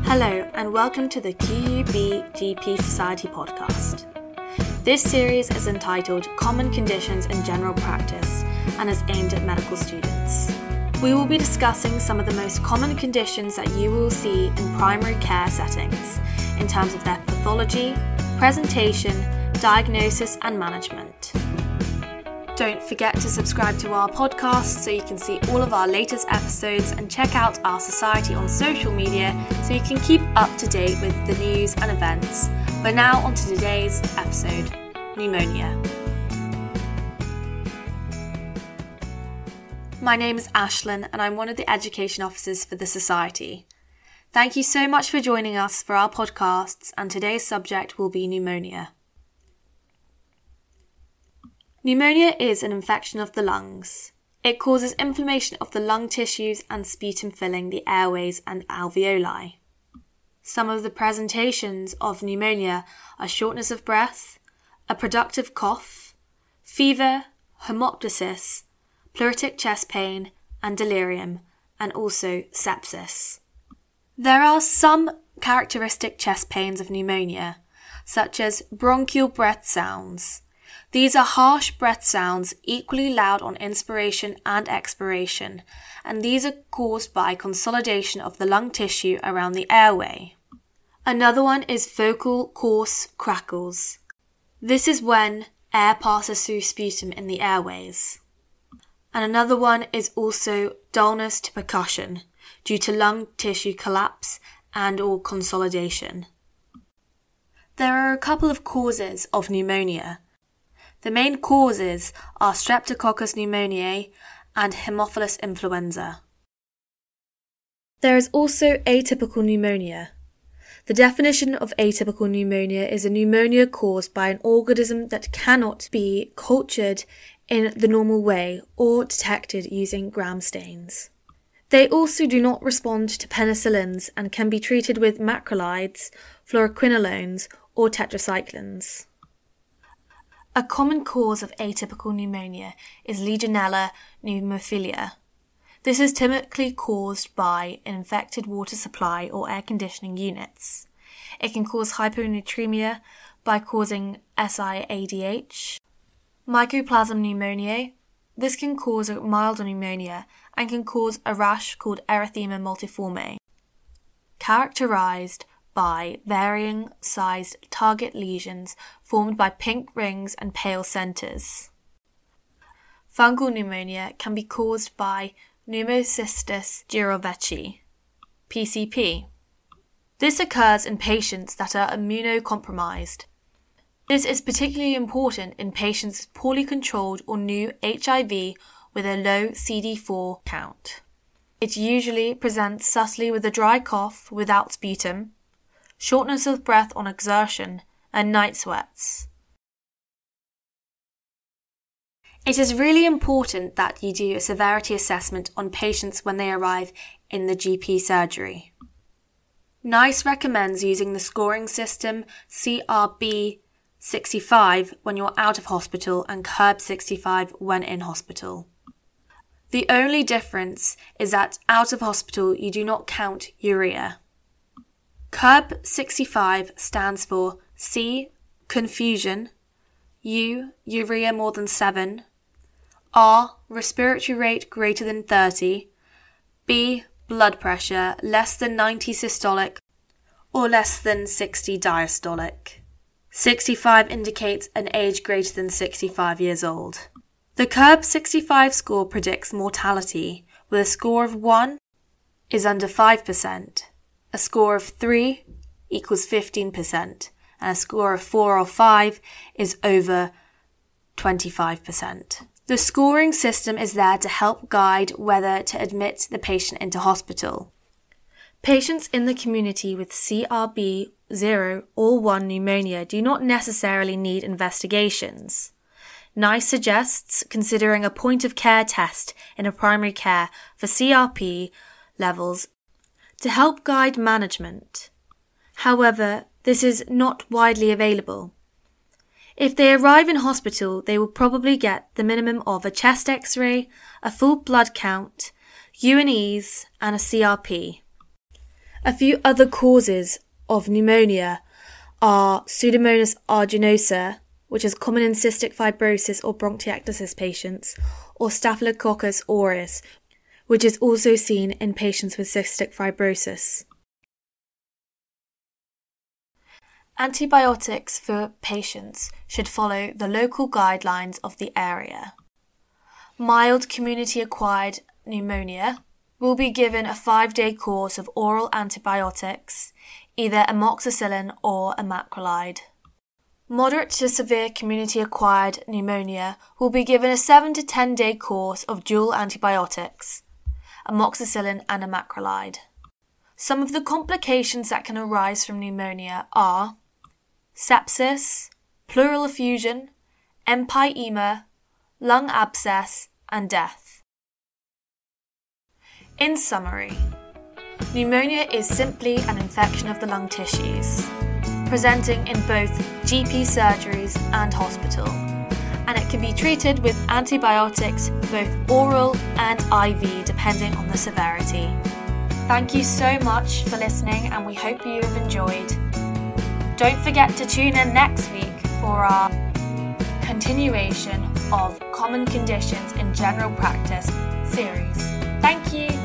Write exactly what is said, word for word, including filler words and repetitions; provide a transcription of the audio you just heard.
Hello and welcome to the Q U B G P Society podcast. This series is entitled Common Conditions in General Practice and is aimed at medical students. We will be discussing some of the most common conditions that you will see in primary care settings in terms of their pathology, presentation, diagnosis and management. Don't forget to subscribe to our podcast so you can see all of our latest episodes and check out our society on social media so you can keep up to date with the news and events. But now on to today's episode, pneumonia. My name is Ashlyn and I'm one of the education officers for the society. Thank you so much for joining us for our podcasts, and today's subject will be pneumonia. Pneumonia is an infection of the lungs. It causes inflammation of the lung tissues and sputum filling the airways and alveoli. Some of the presentations of pneumonia are shortness of breath, a productive cough, fever, hemoptysis, pleuritic chest pain and delirium, and also sepsis. There are some characteristic chest pains of pneumonia, such as bronchial breath sounds. These are harsh breath sounds equally loud on inspiration and expiration, and these are caused by consolidation of the lung tissue around the airway. Another one is vocal coarse crackles. This is when air passes through sputum in the airways. And another one is also dullness to percussion due to lung tissue collapse and or consolidation. There are a couple of causes of pneumonia. The main causes are Streptococcus pneumoniae and Haemophilus influenza. There is also atypical pneumonia. The definition of atypical pneumonia is a pneumonia caused by an organism that cannot be cultured in the normal way or detected using gram stains. They also do not respond to penicillins and can be treated with macrolides, fluoroquinolones, or tetracyclines. A common cause of atypical pneumonia is Legionella pneumophila. This is typically caused by an infected water supply or air conditioning units. It can cause hyponatremia by causing S I A D H. Mycoplasma pneumoniae. This can cause a mild pneumonia and can cause a rash called erythema multiforme, characterized by varying sized target lesions formed by pink rings and pale centers. Fungal pneumonia can be caused by Pneumocystis jirovecii, P C P. This occurs in patients that are immunocompromised. This is particularly important in patients with poorly controlled or new H I V with a low C D four count. It usually presents subtly with a dry cough without sputum, shortness of breath on exertion, and night sweats. It is really important that you do a severity assessment on patients when they arrive in the G P surgery. NICE recommends using the scoring system C R B sixty-five when you're out of hospital and C R B sixty-five when in hospital. The only difference is that out of hospital you do not count urea. C R B sixty-five stands for C, confusion, U, urea more than seven, R, respiratory rate greater than thirty, B, blood pressure less than ninety systolic or less than sixty diastolic. sixty-five indicates an age greater than sixty-five years old. The C R B sixty-five score predicts mortality, with a score of one is under five percent. A score of three equals fifteen percent, and a score of four or five is over twenty-five percent. The scoring system is there to help guide whether to admit the patient into hospital. Patients in the community with C R B zero or one pneumonia do not necessarily need investigations. NICE suggests considering a point-of-care test in a primary care for C R P levels to help guide management. However, this is not widely available. If they arrive in hospital, they will probably get the minimum of a chest X-ray, a full blood count, U and E's, and a C R P. A few other causes of pneumonia are Pseudomonas aeruginosa, which is common in cystic fibrosis or bronchiectasis patients, or Staphylococcus aureus, which is also seen in patients with cystic fibrosis. Antibiotics for patients should follow the local guidelines of the area. Mild community-acquired pneumonia will be given a five-day course of oral antibiotics, either amoxicillin or macrolide. Moderate to severe community-acquired pneumonia will be given a seven to ten day course of dual antibiotics, amoxicillin and macrolide. Some of the complications that can arise from pneumonia are sepsis, pleural effusion, empyema, lung abscess, and death. In summary, pneumonia is simply an infection of the lung tissues, presenting in both G P surgeries and hospital, and it can be treated with antibiotics, both oral and I V, depending on the severity. Thank you so much for listening, and we hope you have enjoyed. Don't forget to tune in next week for our continuation of Common Conditions in General Practice series. Thank you.